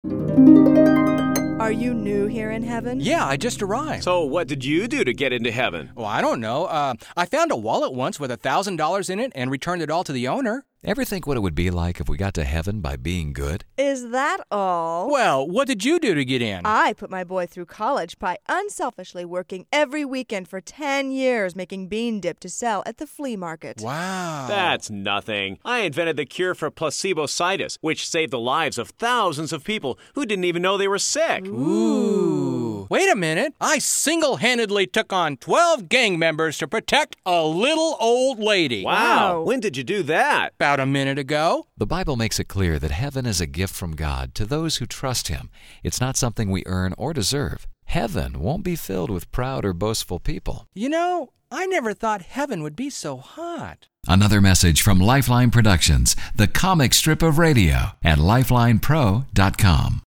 Are you new here in heaven? Yeah, I just arrived. So what did you do to get into heaven? Well, I don't know. I found a wallet once with $1,000 in it and returned it all to the owner. Ever think what it would be like if we got to heaven by being good? Is that all? Well, what did you do to get in? I put my boy through college by unselfishly working every weekend for 10 years making bean dip to sell at the flea market. Wow. That's nothing. I invented the cure for placebo-citis, which saved the lives of thousands of people who didn't even know they were sick. Ooh. Wait a minute. I single-handedly took on 12 gang members to protect a little old lady. Wow. When did you do that? About a minute ago. The Bible makes it clear that heaven is a gift from God to those who trust Him. It's not something we earn or deserve. Heaven won't be filled with proud or boastful people. You know, I never thought heaven would be so hot. Another message from Lifeline Productions, the comic strip of radio, at lifelinepro.com.